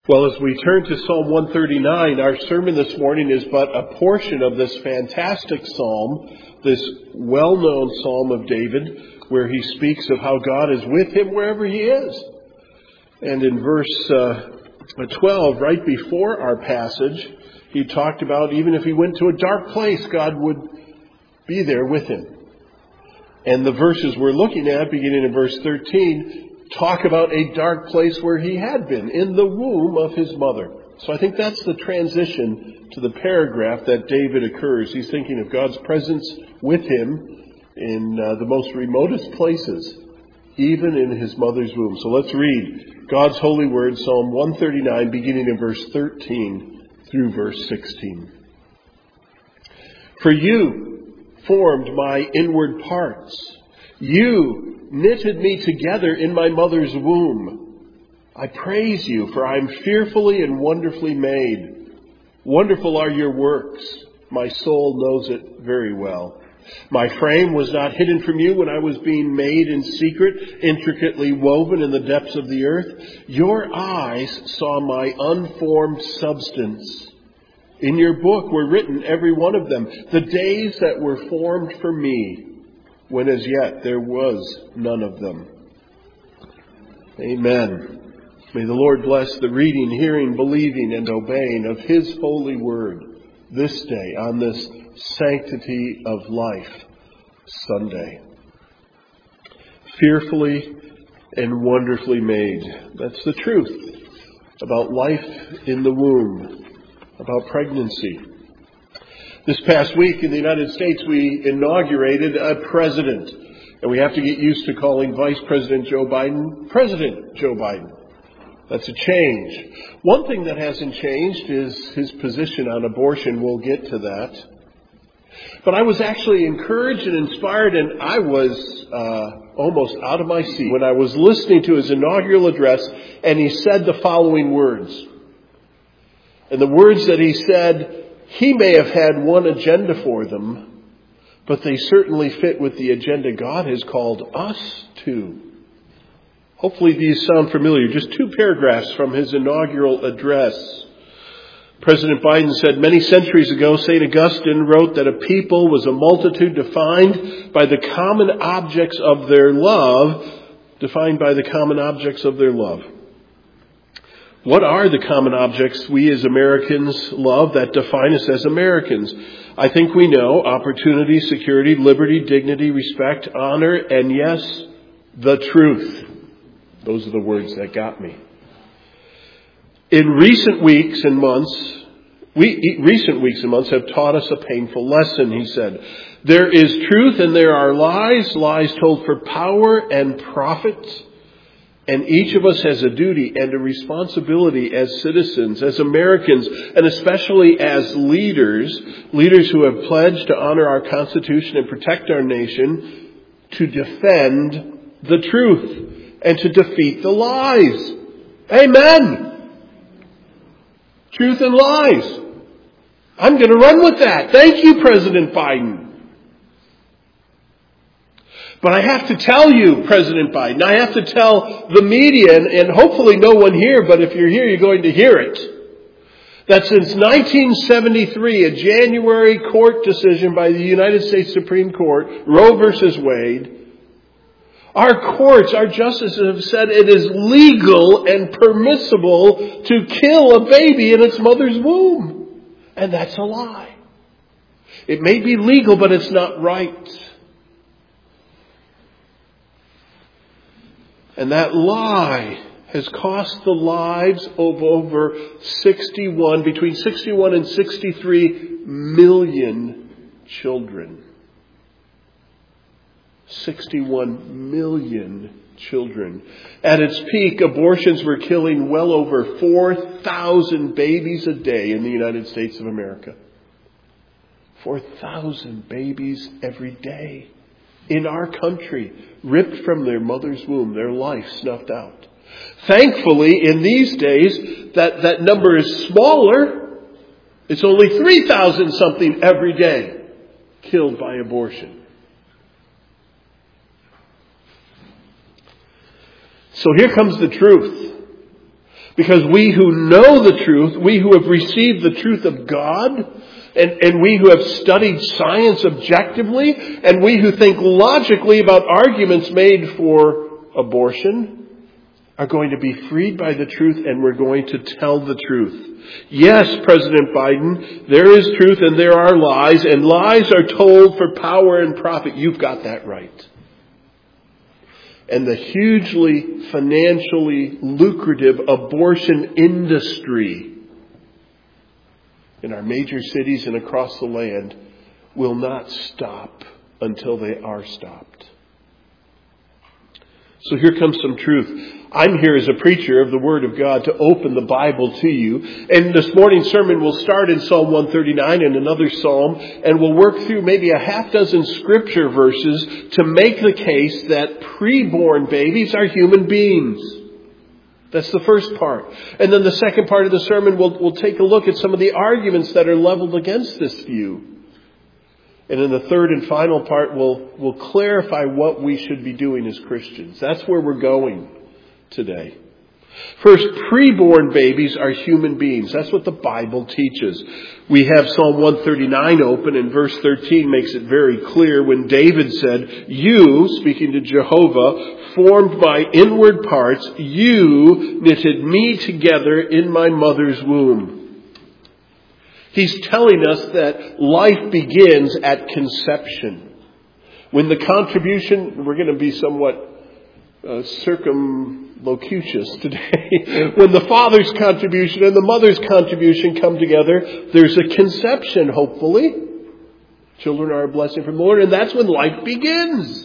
Well, as we turn to Psalm 139, our sermon this morning is but a portion of this fantastic psalm, this well-known Psalm of David, where he speaks of how God is with him wherever he is. And in verse 12, right before our passage, he talked about even if he went to a dark place, God would be there with him. And the verses we're looking at, beginning in verse 13, talk about a dark place where he had been, in the womb of his mother. So I think that's the transition to the paragraph that David occurs. He's thinking of God's presence with him in the most remotest places, even in his mother's womb. So let's read God's holy word, Psalm 139, beginning in verse 13 through verse 16. For you formed my inward parts. You knitted me together in my mother's womb. I praise you, for I am fearfully and wonderfully made. Wonderful are your works. My soul knows it very well. My frame was not hidden from you when I was being made in secret, intricately woven in the depths of the earth. Your eyes saw my unformed substance. In your book were written, every one of them, the days that were formed for me, when as yet there was none of them. Amen. May the Lord bless the reading, hearing, believing, and obeying of His holy word this day on this Sanctity of Life Sunday. Fearfully and wonderfully made. That's the truth about life in the womb, about pregnancy. This past week in the United States, we inaugurated a president. And we have to get used to calling Vice President Joe Biden President Joe Biden. That's a change. One thing that hasn't changed is his position on abortion. We'll get to that. But I was actually encouraged and inspired, and I was almost out of my seat when I was listening to his inaugural address, and he said the following words. And the words that he said, he may have had one agenda for them, but they certainly fit with the agenda God has called us to. Hopefully these sound familiar. Just two paragraphs from his inaugural address. President Biden said, many centuries ago, St. Augustine wrote that a people was a multitude defined by the common objects of their love. What are the common objects we as Americans love that define us as Americans? I think we know: opportunity, security, liberty, dignity, respect, honor, and yes, the truth. Those are the words that got me. In recent weeks and months have taught us a painful lesson, he said. There is truth and there are lies, lies told for power and profit. And each of us has a duty and a responsibility as citizens, as Americans, and especially as leaders who have pledged to honor our Constitution and protect our nation, to defend the truth and to defeat the lies. Amen. Truth and lies. I'm going to run with that. Thank you, President Biden. But I have to tell you, President Biden, I have to tell the media, and hopefully no one here, but if you're here, you're going to hear it, that since 1973, a January court decision by the United States Supreme Court, Roe versus Wade, our courts, our justices have said it is legal and permissible to kill a baby in its mother's womb. And that's a lie. It may be legal, but it's not right. And that lie has cost the lives of over between 61 and 63 million children. 61 million children. At its peak, abortions were killing well over 4,000 babies a day in the United States of America. 4,000 babies every day. In our country, ripped from their mother's womb, their life snuffed out. Thankfully, in these days, that number is smaller. It's only 3,000 something every day killed by abortion. So here comes the truth. Because we who know the truth, we who have received the truth of God, and we who have studied science objectively, and we who think logically about arguments made for abortion, are going to be freed by the truth, and we're going to tell the truth. Yes, President Biden, there is truth and there are lies, and lies are told for power and profit. You've got that right. And the hugely financially lucrative abortion industry in our major cities and across the land will not stop until they are stopped. So here comes some truth. I'm here as a preacher of the Word of God to open the Bible to you. And this morning's sermon will start in Psalm 139 and another psalm, and we'll work through maybe a half dozen scripture verses to make the case that preborn babies are human beings. That's the first part. And then the second part of the sermon, we'll take a look at some of the arguments that are leveled against this view. And in the third and final part, we'll clarify what we should be doing as Christians. That's where we're going today. First, preborn babies are human beings. That's what the Bible teaches. We have Psalm 139 open, and verse 13 makes it very clear when David said, "You," speaking to Jehovah, "formed my inward parts. You knitted me together in my mother's womb." He's telling us that life begins at conception. When the contribution, we're going to be somewhat circumlocucious today. When the father's contribution and the mother's contribution come together, there's a conception, hopefully. Children are a blessing from the Lord, and that's when life begins.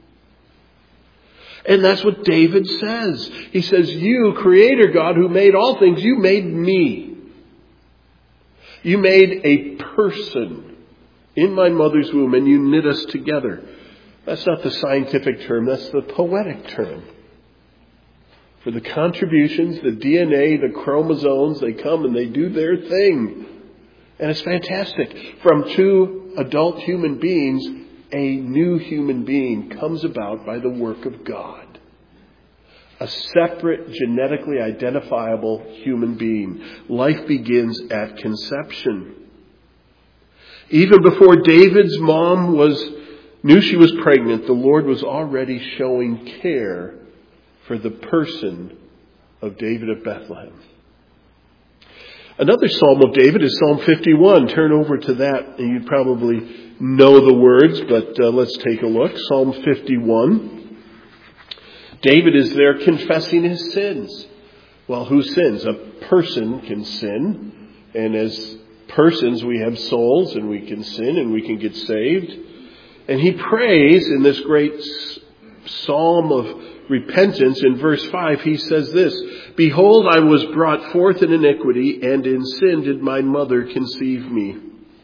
And that's what David says. He says, "You, Creator God, who made all things, you made me. You made a person in my mother's womb, and you knit us together." That's not the scientific term, that's the poetic term. For the contributions, the DNA, the chromosomes, they come and they do their thing. And it's fantastic. From two adult human beings, a new human being comes about by the work of God. A separate, genetically identifiable human being. Life begins at conception. Even before David's mom knew she was pregnant, the Lord was already showing care for the person of David of Bethlehem. Another Psalm of David is Psalm 51. Turn over to that, and you probably know the words, but let's take a look. Psalm 51. David is there confessing his sins. Well, who sins? A person can sin. And as persons, we have souls, and we can sin, and we can get saved. And he prays in this great psalm of repentance. In verse 5, he says this, "Behold, I was brought forth in iniquity, and in sin did my mother conceive me."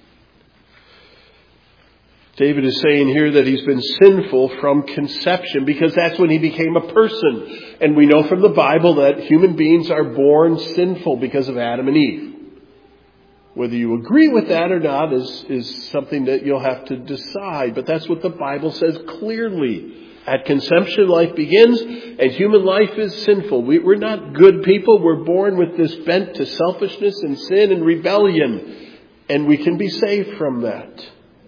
David is saying here that he's been sinful from conception because that's when he became a person. And we know from the Bible that human beings are born sinful because of Adam and Eve. Whether you agree with that or not is something that you'll have to decide. But that's what the Bible says clearly. At conception, life begins, and human life is sinful. We're not good people. We're born with this bent to selfishness and sin and rebellion. And we can be saved from that.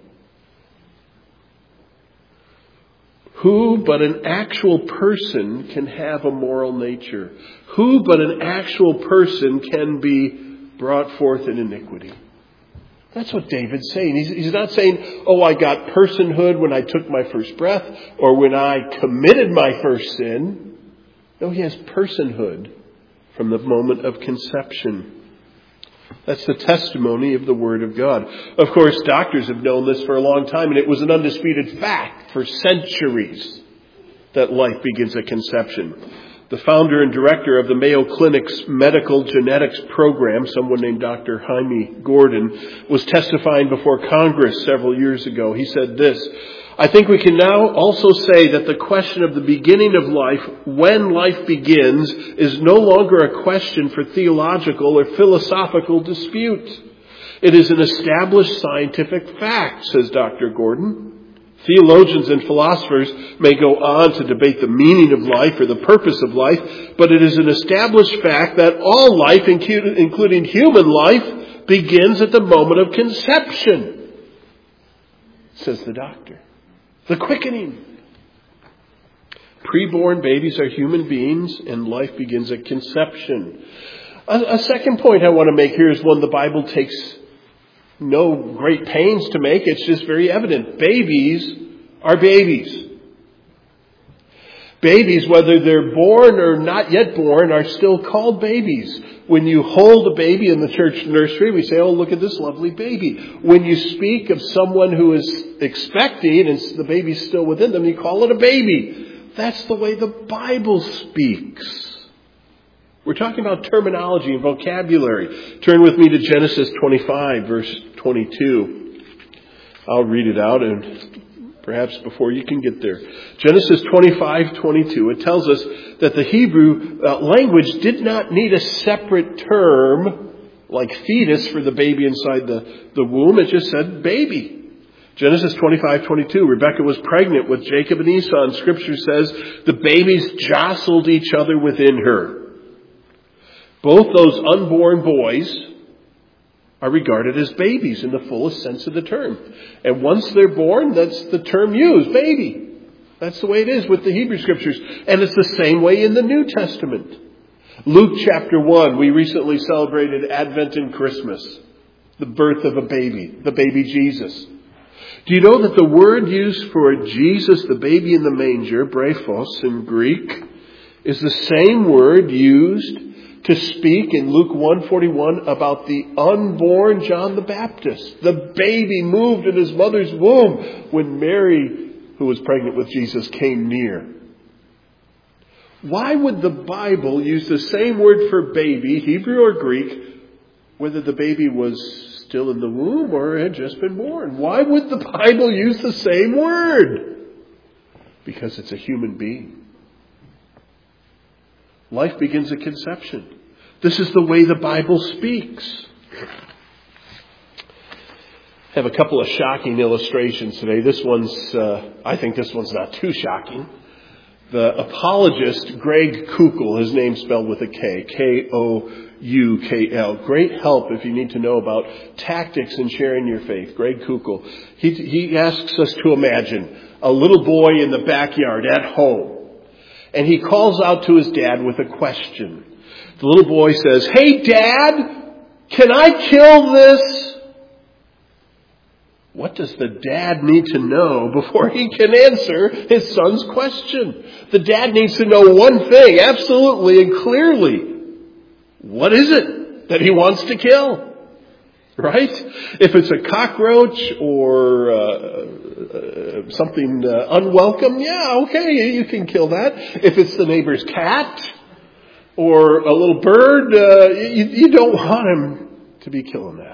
Who but an actual person can have a moral nature? Who but an actual person can be brought forth in iniquity? That's what David's saying. He's not saying, "Oh, I got personhood when I took my first breath or when I committed my first sin." No, he has personhood from the moment of conception. That's the testimony of the Word of God. Of course, doctors have known this for a long time, and it was an undisputed fact for centuries that life begins at conception. The founder and director of the Mayo Clinic's medical genetics program, someone named Dr. Jaime Gordon, was testifying before Congress several years ago. He said this, "I think we can now also say that the question of the beginning of life, when life begins, is no longer a question for theological or philosophical dispute. It is an established scientific fact," says Dr. Gordon. Theologians and philosophers may go on to debate the meaning of life or the purpose of life, but it is an established fact that all life, including human life, begins at the moment of conception, says the doctor. The quickening. Preborn babies are human beings, and life begins at conception. A second point I want to make here is one the Bible takes no great pains to make. It's just very evident. Babies are babies. Babies, whether they're born or not yet born, are still called babies. When you hold a baby in the church nursery, we say, oh, look at this lovely baby. When you speak of someone who is expecting and the baby's still within them, you call it a baby. That's the way the Bible speaks. We're talking about terminology and vocabulary. Turn with me to Genesis 25, verse 22. I'll read it out, and perhaps before you can get there. Genesis 25:22. It tells us that the Hebrew language did not need a separate term like fetus for the baby inside the womb. It just said baby. Genesis 25:22. Rebekah was pregnant with Jacob and Esau, and Scripture says the babies jostled each other within her. Both those unborn boys are regarded as babies in the fullest sense of the term. And once they're born, that's the term used, baby. That's the way it is with the Hebrew Scriptures. And it's the same way in the New Testament. Luke chapter 1, we recently celebrated Advent and Christmas, the birth of a baby, the baby Jesus. Do you know that the word used for Jesus, the baby in the manger, brephos in Greek, is the same word used to speak in Luke 1:41 about the unborn John the Baptist. The baby moved in his mother's womb when Mary, who was pregnant with Jesus, came near. Why would the Bible use the same word for baby, Hebrew or Greek, whether the baby was still in the womb or had just been born? Why would the Bible use the same word? Because it's a human being. Life begins at conception. This is the way the Bible speaks. I have a couple of shocking illustrations today. I think this one's not too shocking. The apologist Greg Koukl, his name spelled with a K, Koukl. Great help if you need to know about tactics in sharing your faith. Greg Koukl. He asks us to imagine a little boy in the backyard at home. And he calls out to his dad with a question. The little boy says, "Hey, Dad, can I kill this?" What does the dad need to know before he can answer his son's question? The dad needs to know one thing, absolutely and clearly. What is it that he wants to kill? Right? If it's a cockroach or something unwelcome, yeah, okay, you can kill that. If it's the neighbor's cat or a little bird, you don't want him to be killing that.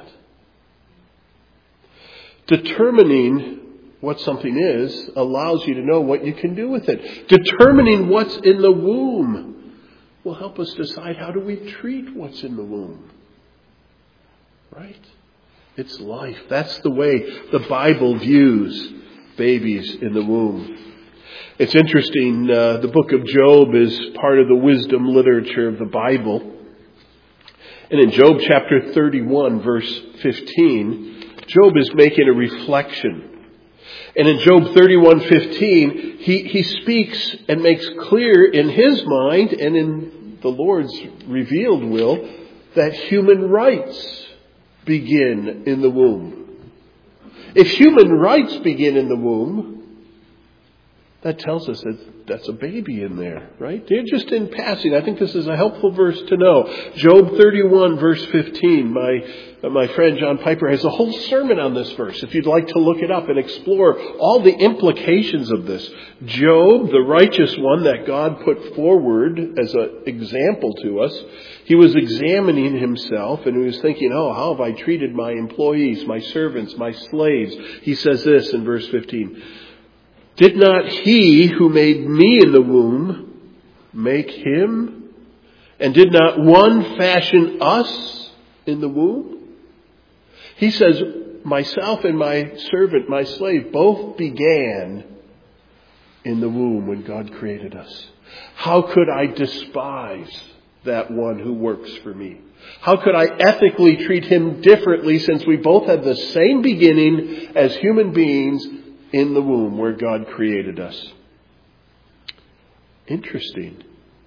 Determining what something is allows you to know what you can do with it. Determining what's in the womb will help us decide how do we treat what's in the womb. Right? It's life. That's the way the Bible views babies in the womb. It's interesting, the book of Job is part of the wisdom literature of the Bible. And in Job chapter 31, verse 15, Job is making a reflection. And in Job 31:15, he speaks and makes clear in his mind and in the Lord's revealed will that human rights begin in the womb. If human rights begin in the womb, that tells us that that's a baby in there, right? Just in passing, I think this is a helpful verse to know. Job 31, verse 15. My friend John Piper has a whole sermon on this verse, if you'd like to look it up and explore all the implications of this. Job, the righteous one that God put forward as an example to us, he was examining himself and he was thinking, how have I treated my employees, my servants, my slaves? He says this in verse 15. Did not he who made me in the womb make him? And did not one fashion us in the womb? He says, myself and my servant, my slave, both began in the womb when God created us. How could I despise that one who works for me? How could I ethically treat him differently since we both had the same beginning as human beings in the womb where God created us? Interesting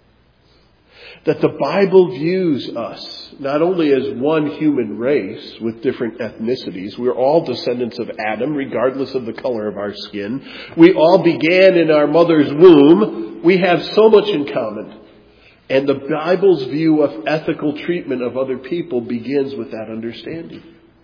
that the Bible views us not only as one human race with different ethnicities. We're all descendants of Adam, regardless of the color of our skin. We all began in our mother's womb. We have so much in common. And the Bible's view of ethical treatment of other people begins with that understanding.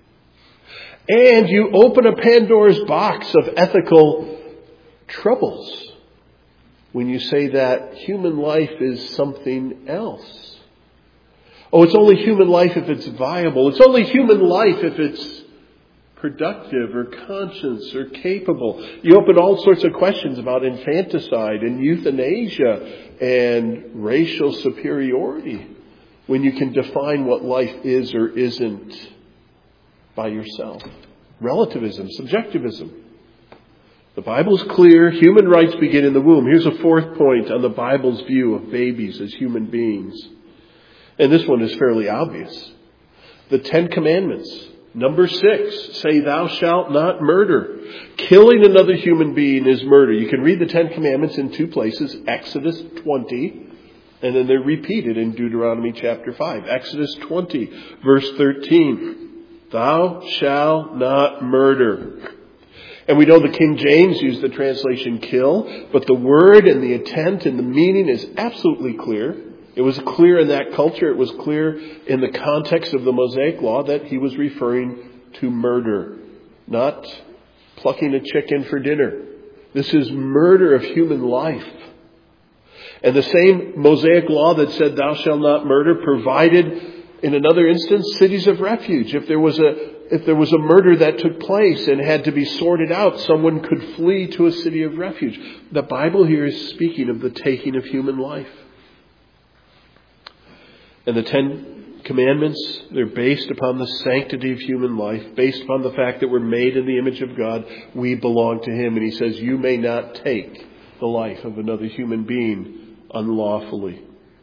And you open a Pandora's box of ethical troubles when you say that human life is something else. Oh, it's only human life if it's viable. It's only human life if it's productive or conscious or capable. You open all sorts of questions about infanticide and euthanasia and racial superiority when you can define what life is or isn't by yourself. Relativism, subjectivism. The Bible's clear. Human rights begin in the womb. Here's a fourth point on the Bible's view of babies as human beings. And this one is fairly obvious. The 10 Commandments. Number 6, say thou shalt not murder. Killing another human being is murder. You can read the 10 Commandments in 2 places. Exodus 20, and then they're repeated in Deuteronomy chapter 5. Exodus 20, verse 13. Thou shalt not murder. And we know the King James used the translation kill, but the word and the intent and the meaning is absolutely clear. It was clear in that culture. It was clear in the context of the Mosaic Law that he was referring to murder, not plucking a chicken for dinner. This is murder of human life. And the same Mosaic Law that said thou shalt not murder provided, in another instance, cities of refuge. If there was a murder that took place and had to be sorted out, someone could flee to a city of refuge. The Bible here is speaking of the taking of human life. And the 10 Commandments, they're based upon the sanctity of human life, based upon the fact that we're made in the image of God. We belong to Him. And He says, you may not take the life of another human being unlawfully.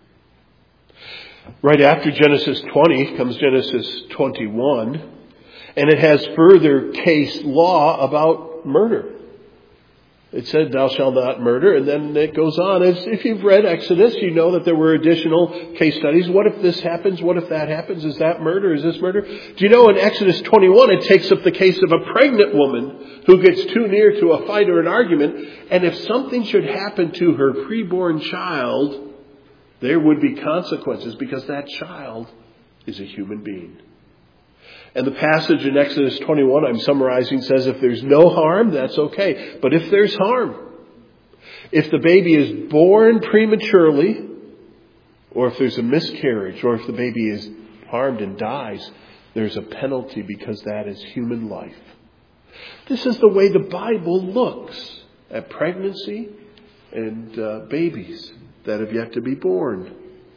Right after Genesis 20 comes Genesis 21, and it has further case law about murder. It said, thou shalt not murder, and then it goes on. If you've read Exodus, you know that there were additional case studies. What if this happens? What if that happens? Is that murder? Is this murder? Do you know in Exodus 21, it takes up the case of a pregnant woman who gets too near to a fight or an argument, and if something should happen to her preborn child, there would be consequences because that child is a human being. And the passage in Exodus 21 I'm summarizing says if there's no harm, that's okay. But if there's harm, if the baby is born prematurely, or if there's a miscarriage, or if the baby is harmed and dies, there's a penalty because that is human life. This is the way the Bible looks at pregnancy and babies that have yet to be born.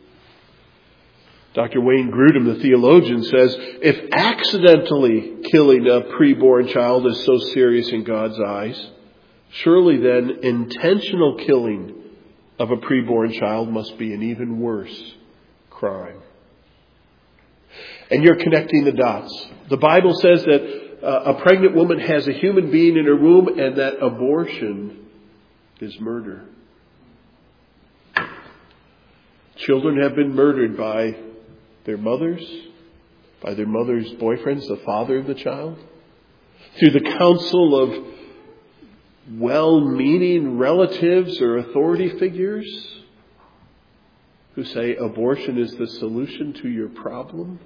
Dr. Wayne Grudem, the theologian, says, if accidentally killing a preborn child is so serious in God's eyes, surely then intentional killing of a preborn child must be an even worse crime. And you're connecting the dots. The Bible says that a pregnant woman has a human being in her womb and that abortion is murder. Children have been murdered by their mothers, by their mother's boyfriends, the father of the child, through the counsel of well-meaning relatives or authority figures who say abortion is the solution to your problem.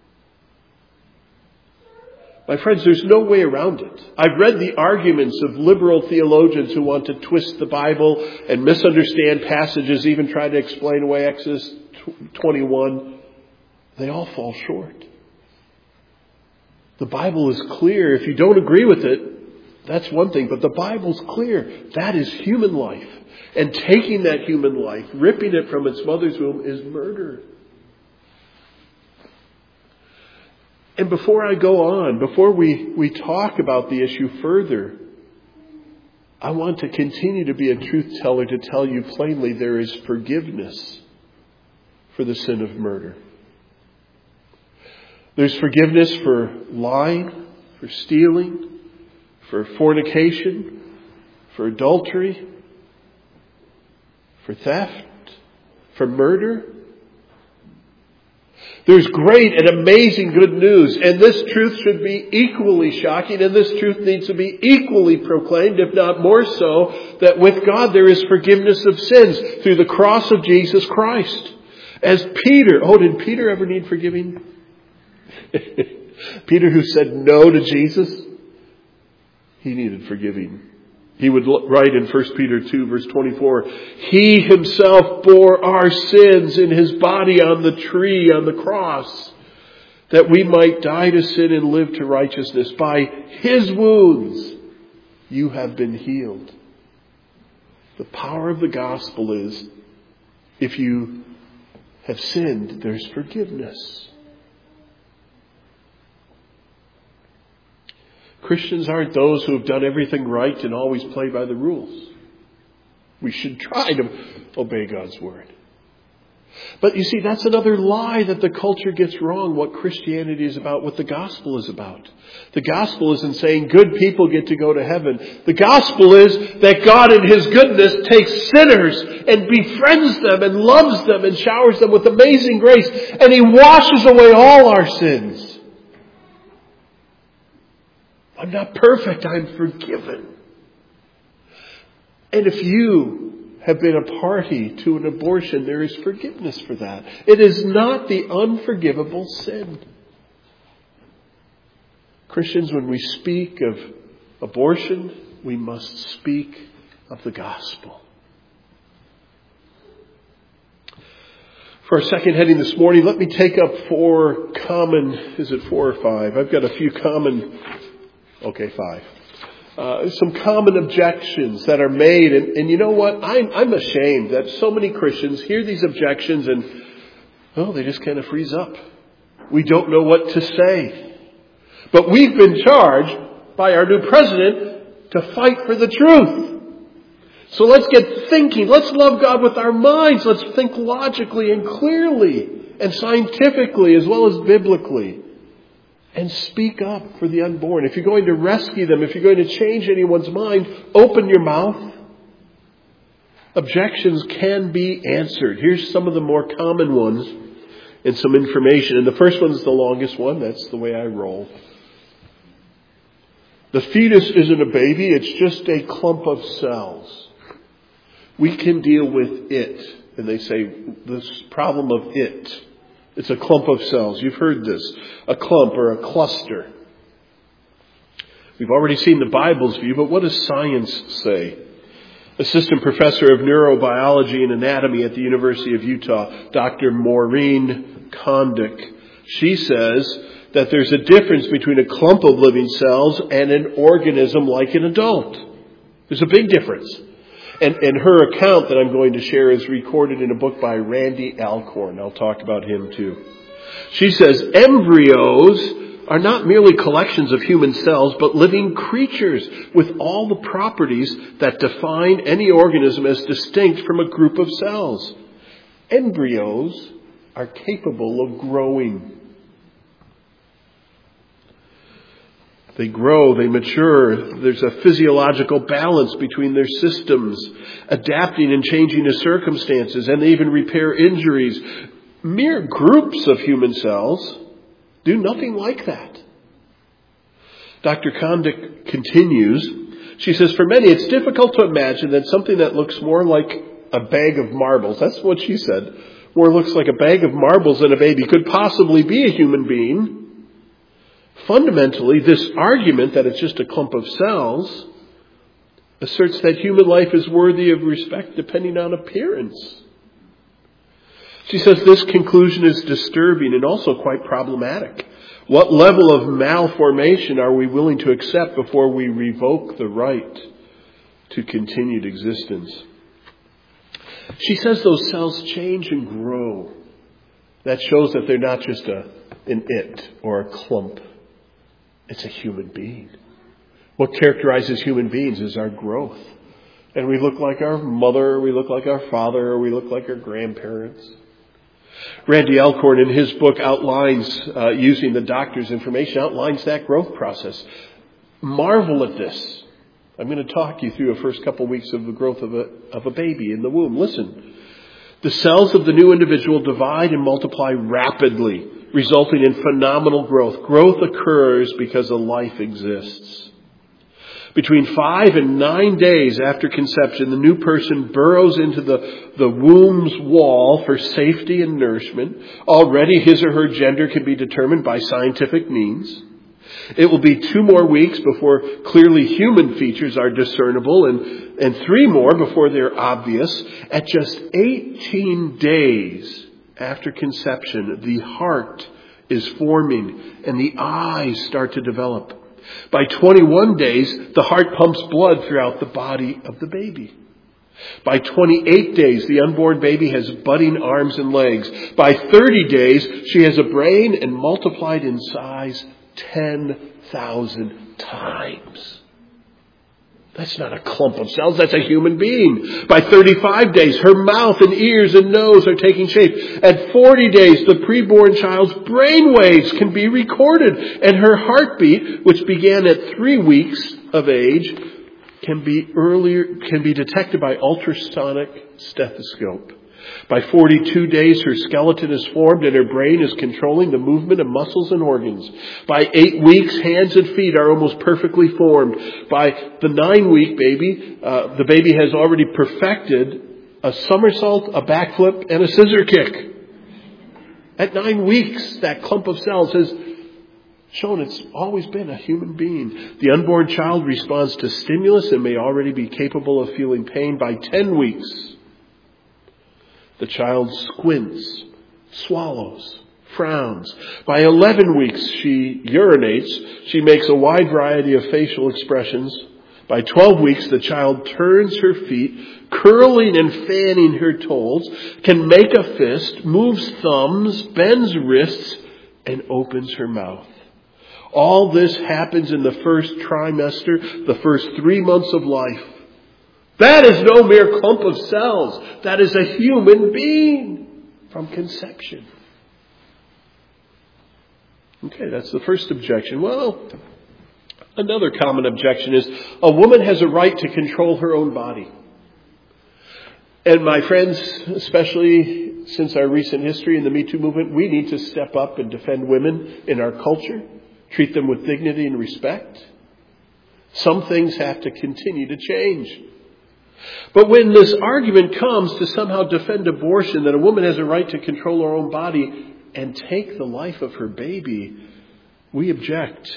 My friends, there's no way around it. I've read the arguments of liberal theologians who want to twist the Bible and misunderstand passages, even try to explain away Exodus 21. They all fall short. The Bible is clear. If you don't agree with it, that's one thing. But the Bible's clear. That is human life. And taking that human life, ripping it from its mother's womb, is murder. And before I go on, before we talk about the issue further, I want to continue to be a truth teller to tell you plainly there is forgiveness for the sin of murder. There's forgiveness for lying, for stealing, for fornication, for adultery, for theft, for murder. There's great and amazing good news, and this truth should be equally shocking, and this truth needs to be equally proclaimed, if not more so, that with God there is forgiveness of sins through the cross of Jesus Christ. As Peter, did Peter ever need forgiving? Peter, who said no to Jesus, he needed forgiving. He would write in 1 Peter 2 verse 24, He himself bore our sins in his body on the tree, on the cross, that we might die to sin and live to righteousness. By his wounds you have been healed. The power of the gospel is, if you have sinned, there's forgiveness. Christians aren't those who have done everything right and always play by the rules. We should try to obey God's word. But you see, that's another lie that the culture gets wrong, what Christianity is about, what the gospel is about. The gospel isn't saying good people get to go to heaven. The gospel is that God in his goodness takes sinners and befriends them and loves them and showers them with amazing grace, and he washes away all our sins. I'm not perfect, I'm forgiven. And if you have been a party to an abortion, there is forgiveness for that. It is not the unforgivable sin. Christians, when we speak of abortion, we must speak of the gospel. For our second heading this morning, let me take up four or five? I've got a few five. Some common objections that are made. And you know what? I'm ashamed that so many Christians hear these objections and, they just kind of freeze up. We don't know what to say. But we've been charged by our new president to fight for the truth. So let's get thinking. Let's love God with our minds. Let's think logically and clearly and scientifically as well as biblically. And speak up for the unborn. If you're going to rescue them, if you're going to change anyone's mind, open your mouth. Objections can be answered. Here's some of the more common ones and some information. And the first one is the longest one. That's the way I roll. The fetus isn't a baby. It's just a clump of cells. We can deal with it. And they say this problem of it. It's a clump of cells. You've heard this. A clump or a cluster. We've already seen the Bible's view, but what does science say? Assistant Professor of Neurobiology and Anatomy at the University of Utah, Dr. Maureen Kondik. She says that there's a difference between a clump of living cells and an organism like an adult. There's a big difference. And her account that I'm going to share is recorded in a book by Randy Alcorn. I'll talk about him too. She says, embryos are not merely collections of human cells, but living creatures with all the properties that define any organism as distinct from a group of cells. Embryos are capable of growing. They grow, they mature. There's a physiological balance between their systems, adapting and changing to circumstances, and they even repair injuries. Mere groups of human cells do nothing like that. Dr. Kondik continues. She says, for many, it's difficult to imagine that something that looks more like a bag of marbles, that's what she said, more looks like a bag of marbles than a baby, could possibly be a human being. Fundamentally, this argument that it's just a clump of cells asserts that human life is worthy of respect depending on appearance. She says this conclusion is disturbing and also quite problematic. What level of malformation are we willing to accept before we revoke the right to continued existence? She says those cells change and grow. That shows that they're not just a an it or a clump. It's a human being. What characterizes human beings is our growth. And we look like our mother, or we look like our father, or we look like our grandparents. Randy Alcorn in his book outlines, using the doctor's information, outlines that growth process. Marvel at this. I'm going to talk you through the first couple weeks of the growth of a baby in the womb. Listen. The cells of the new individual divide and multiply rapidly, resulting in phenomenal growth. Growth occurs because a life exists. Between 5 and 9 days after conception, the new person burrows into the womb's wall for safety and nourishment. Already his or her gender can be determined by scientific means. It will be 2 more weeks before clearly human features are discernible and 3 more before they're obvious. At just 18 days after conception, the heart is forming and the eyes start to develop. By 21 days, the heart pumps blood throughout the body of the baby. By 28 days, the unborn baby has budding arms and legs. By 30 days, she has a brain and multiplied in size 10,000 times. That's not a clump of cells, that's a human being. By 35 days, her mouth and ears and nose are taking shape. At 40 days, the preborn child's brain waves can be recorded, and her heartbeat, which began at 3 weeks of age, can be detected by ultrasonic stethoscope. By 42 days, her skeleton is formed and her brain is controlling the movement of muscles and organs. By 8 weeks, hands and feet are almost perfectly formed. By the 9-week baby, the baby has already perfected a somersault, a backflip, and a scissor kick. At 9 weeks, that clump of cells has shown it's always been a human being. The unborn child responds to stimulus and may already be capable of feeling pain. By 10 weeks, the child squints, swallows, frowns. By 11 weeks, she urinates. She makes a wide variety of facial expressions. By 12 weeks, the child turns her feet, curling and fanning her toes, can make a fist, moves thumbs, bends wrists, and opens her mouth. All this happens in the first trimester, the first 3 months of life. That is no mere clump of cells. That is a human being from conception. Okay, that's the first objection. Well, another common objection is a woman has a right to control her own body. And my friends, especially since our recent history in the Me Too movement, we need to step up and defend women in our culture, treat them with dignity and respect. Some things have to continue to change. But when this argument comes to somehow defend abortion, that a woman has a right to control her own body and take the life of her baby, we object.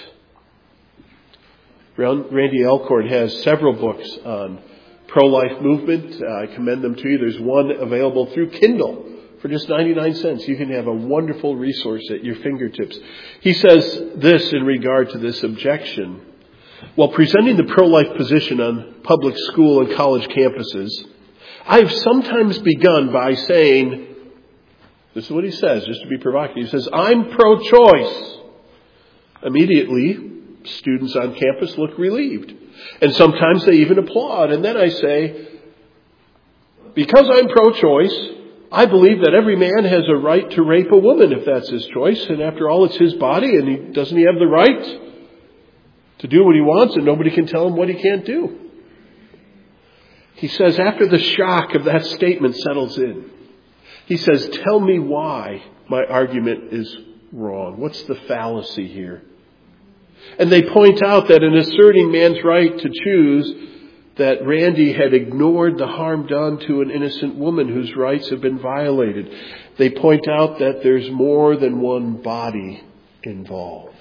Randy Alcorn has several books on pro-life movement. I commend them to you. There's one available through Kindle for just 99 cents. You can have a wonderful resource at your fingertips. He says this in regard to this objection. While presenting the pro-life position on public school and college campuses, I've sometimes begun by saying, this is what he says, just to be provocative. He says, I'm pro-choice. Immediately, students on campus look relieved. And sometimes they even applaud. And then I say, because I'm pro-choice, I believe that every man has a right to rape a woman if that's his choice. And after all, it's his body, and doesn't he have the right to do what he wants, and nobody can tell him what he can't do? He says, after the shock of that statement settles in, he says, tell me why my argument is wrong. What's the fallacy here? And they point out that in asserting man's right to choose, that Randy had ignored the harm done to an innocent woman whose rights have been violated. They point out that there's more than one body involved.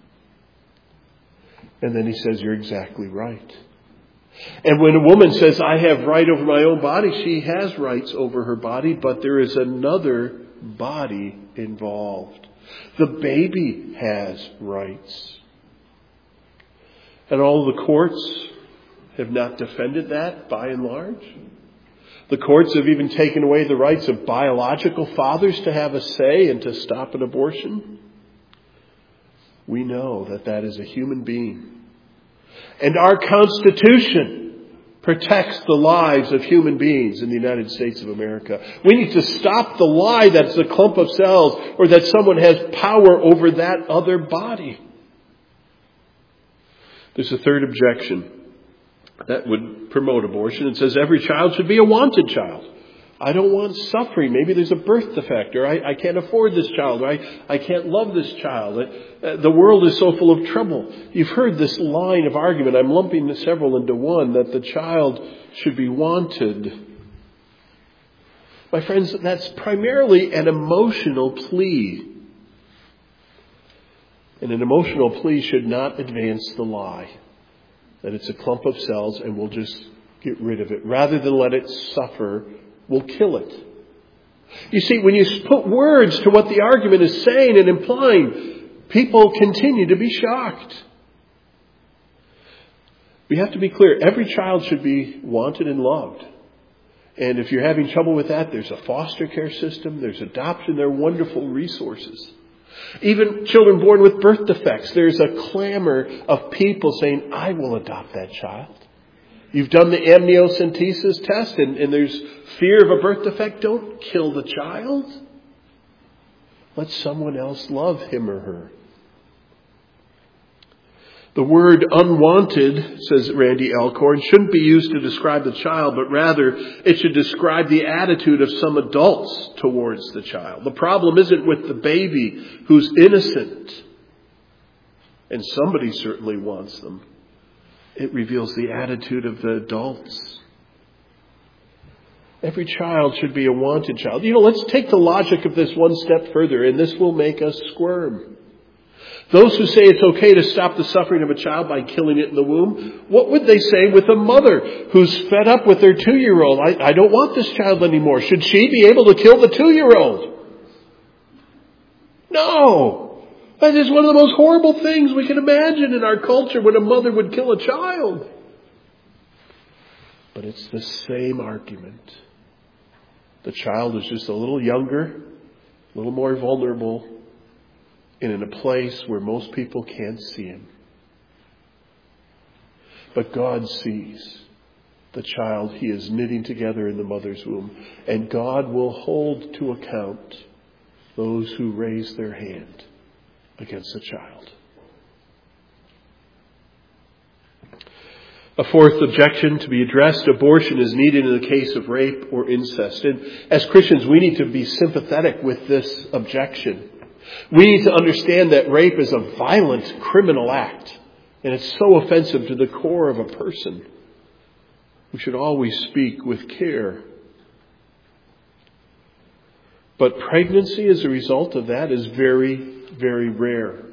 And then he says, you're exactly right. And when a woman says, I have right over my own body, she has rights over her body, but there is another body involved. The baby has rights. And all the courts have not defended that by and large. The courts have even taken away the rights of biological fathers to have a say and to stop an abortion. We know that that is a human being. And our Constitution protects the lives of human beings in the United States of America. We need to stop the lie that it's a clump of cells or that someone has power over that other body. There's a third objection that would promote abortion. It says every child should be a wanted child. I don't want suffering. Maybe there's a birth defect, or I can't afford this child, or I can't love this child. The world is so full of trouble. You've heard this line of argument. I'm lumping several into one, that the child should be wanted. My friends, that's primarily an emotional plea. And an emotional plea should not advance the lie that it's a clump of cells and we'll just get rid of it. Rather than let it suffer, we'll kill it. You see, when you put words to what the argument is saying and implying, people continue to be shocked. We have to be clear. Every child should be wanted and loved. And if you're having trouble with that, there's a foster care system, there's adoption, there are wonderful resources. Even children born with birth defects, there's a clamor of people saying, I will adopt that child. You've done the amniocentesis test and there's fear of a birth defect. Don't kill the child. Let someone else love him or her. The word unwanted, says Randy Alcorn, shouldn't be used to describe the child, but rather it should describe the attitude of some adults towards the child. The problem isn't with the baby who's innocent, and somebody certainly wants them. It reveals the attitude of the adults. Every child should be a wanted child. Let's take the logic of this one step further, and this will make us squirm. Those who say it's okay to stop the suffering of a child by killing it in the womb, what would they say with a mother who's fed up with their 2-year-old? I don't want this child anymore. Should she be able to kill the 2-year-old? No. That is one of the most horrible things we can imagine in our culture, when a mother would kill a child. But it's the same argument. The child is just a little younger, a little more vulnerable, and in a place where most people can't see him. But God sees the child he is knitting together in the mother's womb. And God will hold to account those who raise their hand against the child. A fourth objection to be addressed: abortion is needed in the case of rape or incest. And as Christians, we need to be sympathetic with this objection. We need to understand that rape is a violent criminal act, and it's so offensive to the core of a person. We should always speak with care. But pregnancy as a result of that is very, very rare.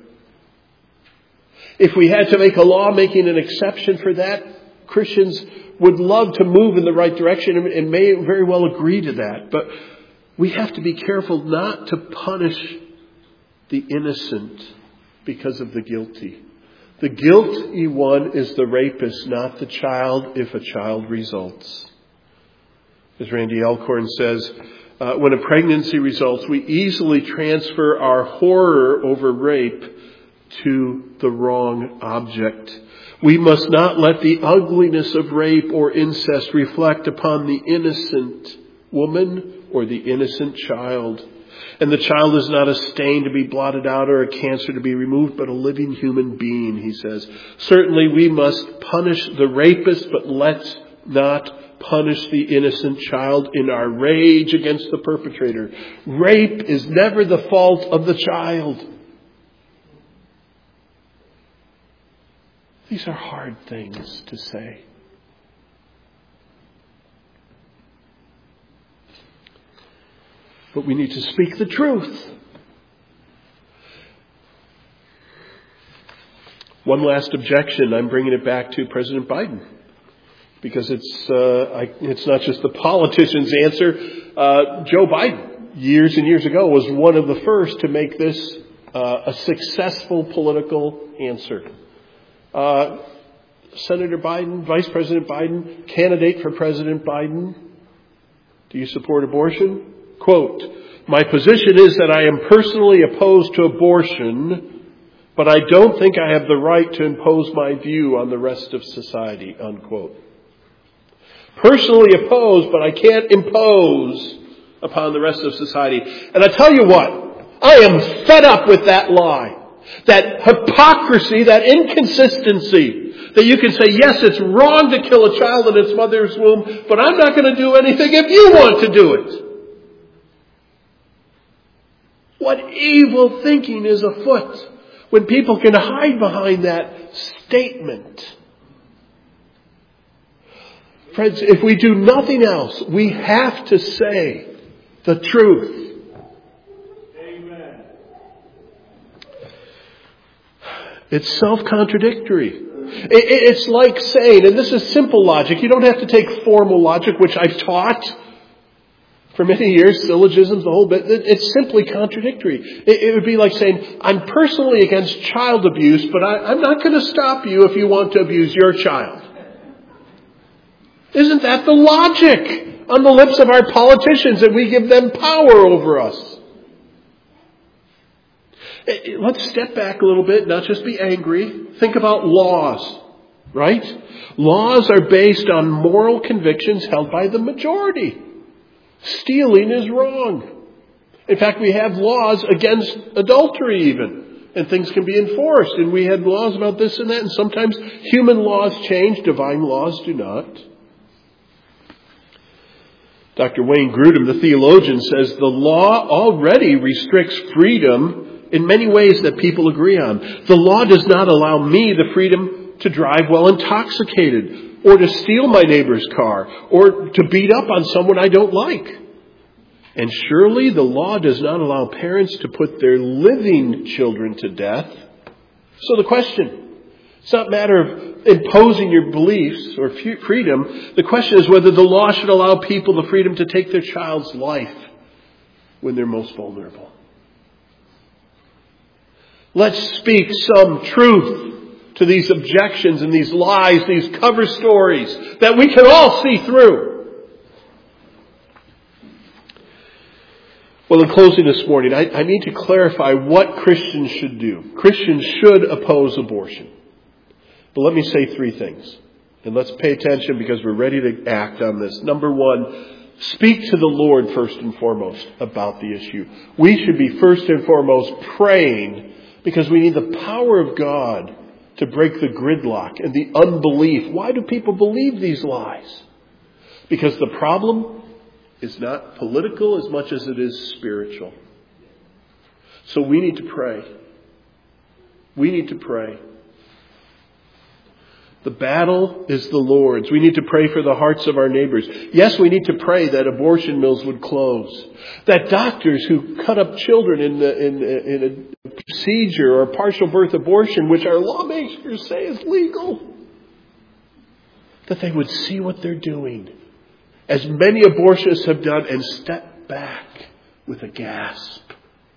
If we had to make a law making an exception for that, Christians would love to move in the right direction and may very well agree to that. But we have to be careful not to punish the innocent because of the guilty. The guilty one is the rapist, not the child, if a child results. As Randy Alcorn says, when a pregnancy results, we easily transfer our horror over rape to the wrong object. We must not let the ugliness of rape or incest reflect upon the innocent woman or the innocent child. And the child is not a stain to be blotted out or a cancer to be removed, but a living human being, he says. Certainly we must punish the rapist, but let's not punish the innocent child in our rage against the perpetrator. Rape is never the fault of the child. These are hard things to say. But we need to speak the truth. One last objection. I'm bringing it back to President Biden, because it's not just the politician's answer. Joe Biden, years and years ago, was one of the first to make this a successful political answer. Senator Biden, Vice President Biden, candidate for President Biden. Do you support abortion? Quote, "My position is that I am personally opposed to abortion, but I don't think I have the right to impose my view on the rest of society, unquote. Personally opposed, but I can't impose upon the rest of society. And I tell you what, I am fed up with that lie. That hypocrisy, that inconsistency, that you can say, yes, it's wrong to kill a child in its mother's womb, but I'm not going to do anything if you want to do it. What evil thinking is afoot when people can hide behind that statement? Friends, if we do nothing else, we have to say the truth. It's self-contradictory. It's like saying, and this is simple logic, you don't have to take formal logic, which I've taught for many years, syllogisms, the whole bit. It's simply contradictory. It would be like saying, I'm personally against child abuse, but I'm not going to stop you if you want to abuse your child. Isn't that the logic on the lips of our politicians, that we give them power over us? Let's step back a little bit, not just be angry. Think about laws, right? Laws are based on moral convictions held by the majority. Stealing is wrong. In fact, we have laws against adultery even, and things can be enforced. And we had laws about this and that, and sometimes human laws change, divine laws do not. Dr. Wayne Grudem, the theologian, says the law already restricts freedom in many ways that people agree on. The law does not allow me the freedom to drive while intoxicated, or to steal my neighbor's car, or to beat up on someone I don't like. And surely the law does not allow parents to put their living children to death. So the question, it's not a matter of imposing your beliefs or freedom. The question is whether the law should allow people the freedom to take their child's life when they're most vulnerable. Let's speak some truth to these objections and these lies, these cover stories that we can all see through. Well, in closing this morning, I need to clarify what Christians should do. Christians should oppose abortion. But let me say three things. And let's pay attention because we're ready to act on this. Number one, speak to the Lord first and foremost about the issue. We should be first and foremost praying, because we need the power of God to break the gridlock and the unbelief. Why do people believe these lies? Because the problem is not political as much as it is spiritual. So we need to pray. We need to pray. The battle is the Lord's. We need to pray for the hearts of our neighbors. Yes, we need to pray that abortion mills would close. That doctors who cut up children in a procedure or partial birth abortion, which our lawmakers say is legal, that they would see what they're doing, as many abortionists have done, and step back with a gasp.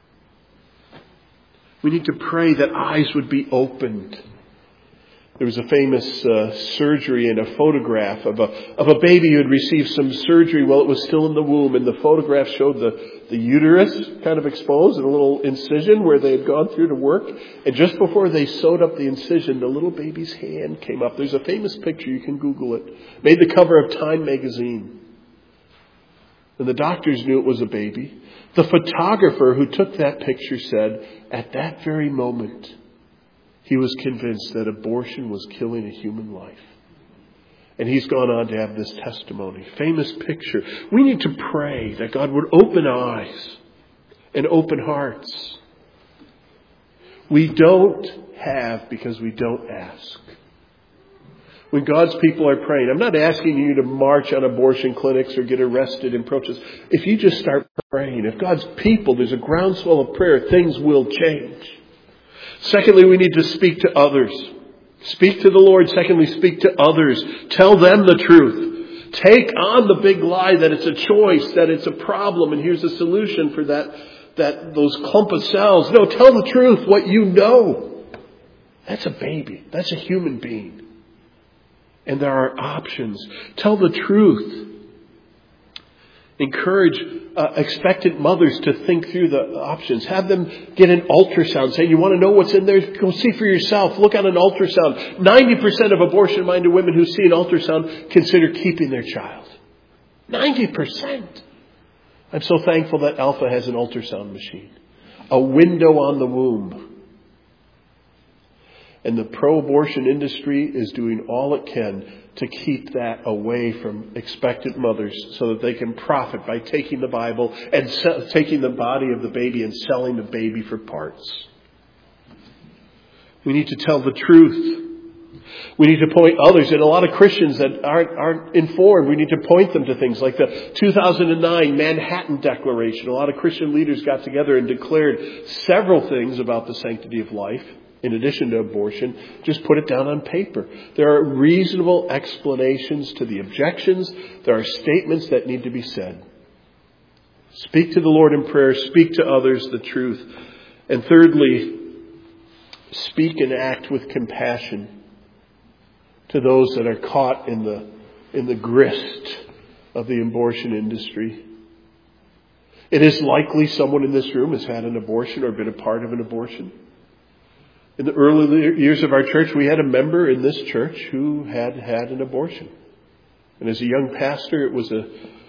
We need to pray that eyes would be opened. There was a famous surgery and a photograph of a baby who had received some surgery while it was still in the womb. And the photograph showed the uterus kind of exposed and a little incision where they had gone through to work. And just before they sewed up the incision, the little baby's hand came up. There's a famous picture. You can Google it. Made the cover of Time magazine. And the doctors knew it was a baby. The photographer who took that picture said, at that very moment, he was convinced that abortion was killing a human life. And he's gone on to have this testimony. Famous picture. We need to pray that God would open eyes and open hearts. We don't have because we don't ask. When God's people are praying, I'm not asking you to march on abortion clinics or get arrested in protests. If you just start praying, if God's people, there's a groundswell of prayer, things will change. Secondly, we need to speak to others. Speak to the Lord. Secondly, speak to others. Tell them the truth. Take on the big lie that it's a choice, that it's a problem, and here's a solution for those clump of cells. No, tell the truth, what you know. That's a baby. That's a human being. And there are options. Tell the truth. Encourage expectant mothers to think through the options. Have them get an ultrasound. Say, you want to know what's in there? Go see for yourself. Look at an ultrasound. 90% of abortion-minded women who see an ultrasound consider keeping their child. 90%. I'm so thankful that Alpha has an ultrasound machine. A window on the womb. And the pro-abortion industry is doing all it can to keep that away from expectant mothers so that they can profit by taking the Bible and taking the body of the baby and selling the baby for parts. We need to tell the truth. We need to point others, and a lot of Christians that aren't informed, we need to point them to things like the 2009 Manhattan Declaration. A lot of Christian leaders got together and declared several things about the sanctity of life. In addition to abortion, just put it down on paper. There are reasonable explanations to the objections. There are statements that need to be said. Speak to the Lord in prayer. Speak to others the truth. And thirdly, speak and act with compassion to those that are caught in the grist of the abortion industry. It is likely someone in this room has had an abortion or been a part of an abortion. In the early years of our church, we had a member in this church who had an abortion. And as a young pastor, it was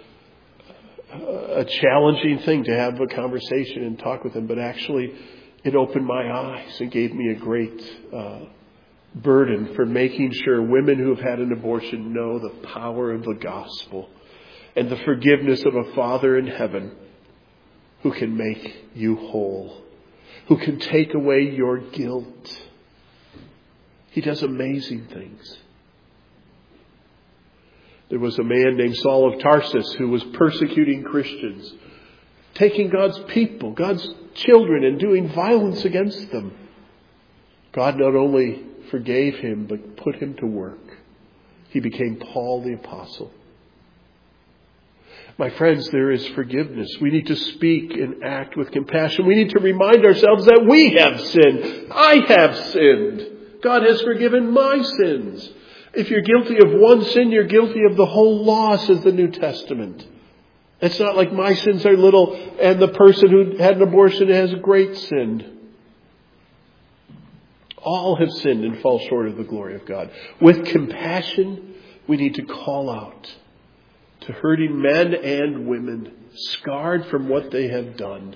a challenging thing to have a conversation and talk with him. But actually, it opened my eyes and gave me a great burden for making sure women who have had an abortion know the power of the gospel and the forgiveness of a Father in heaven who can make you whole. Who can take away your guilt. He does amazing things. There was a man named Saul of Tarsus who was persecuting Christians, taking God's people, God's children, and doing violence against them. God not only forgave him, but put him to work. He became Paul the Apostle. My friends, there is forgiveness. We need to speak and act with compassion. We need to remind ourselves that we have sinned. I have sinned. God has forgiven my sins. If you're guilty of one sin, you're guilty of the whole law, says the New Testament. It's not like my sins are little and the person who had an abortion has great sin. All have sinned and fall short of the glory of God. With compassion, we need to call out to hurting men and women, scarred from what they have done,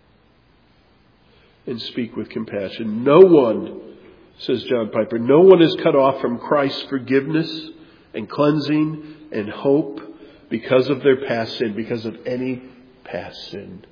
and speak with compassion. No one, says John Piper, no one is cut off from Christ's forgiveness and cleansing and hope because of their past sin, because of any past sin.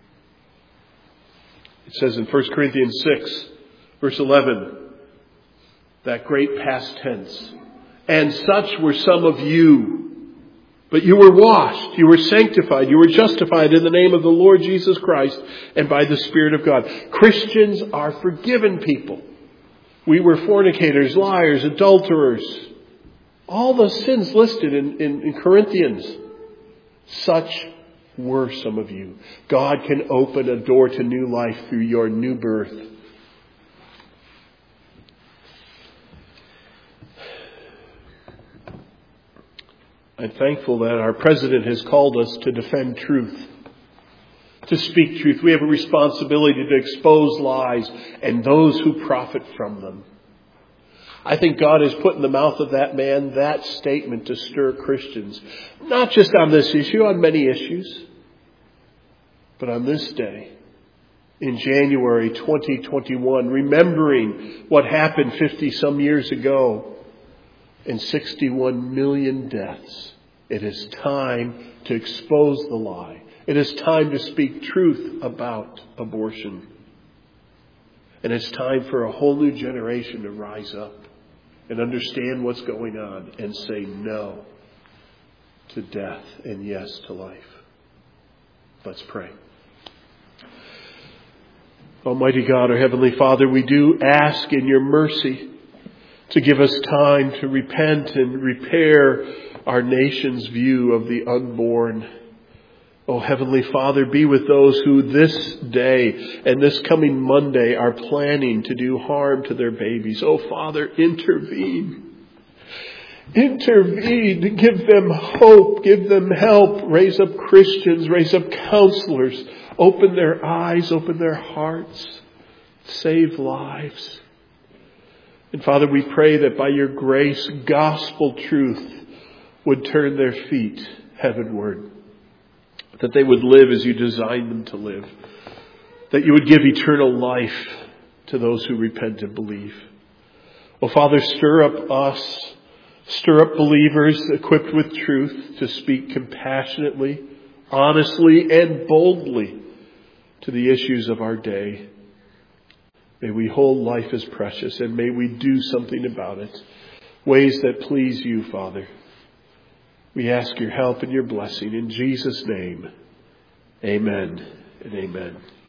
It says in 1 Corinthians 6, verse 11, that great past tense, and such were some of you. But you were washed, you were sanctified, you were justified in the name of the Lord Jesus Christ and by the Spirit of God. Christians are forgiven people. We were fornicators, liars, adulterers. All the sins listed in Corinthians. Such were some of you. God can open a door to new life through your new birth. I'm thankful that our president has called us to defend truth, to speak truth. We have a responsibility to expose lies and those who profit from them. I think God has put in the mouth of that man that statement to stir Christians, not just on this issue, on many issues, but on this day, in January 2021, remembering what happened 50 some years ago and 61 million deaths. It is time to expose the lie. It is time to speak truth about abortion. And it's time for a whole new generation to rise up and understand what's going on and say no to death and yes to life. Let's pray. Almighty God, our Heavenly Father, we do ask in your mercy to give us time to repent and repair our nation's view of the unborn. Oh, Heavenly Father, be with those who this day and this coming Monday are planning to do harm to their babies. Oh, Father, intervene. Intervene. Give them hope. Give them help. Raise up Christians. Raise up counselors. Open their eyes. Open their hearts. Save lives. And Father, we pray that by your grace, gospel truth would turn their feet heavenward. That they would live as you designed them to live. That you would give eternal life to those who repent and believe. Oh, Father, stir up us. Stir up believers equipped with truth to speak compassionately, honestly, and boldly to the issues of our day. May we hold life as precious, and may we do something about it. Ways that please you, Father. We ask your help and your blessing in Jesus' name. Amen and amen.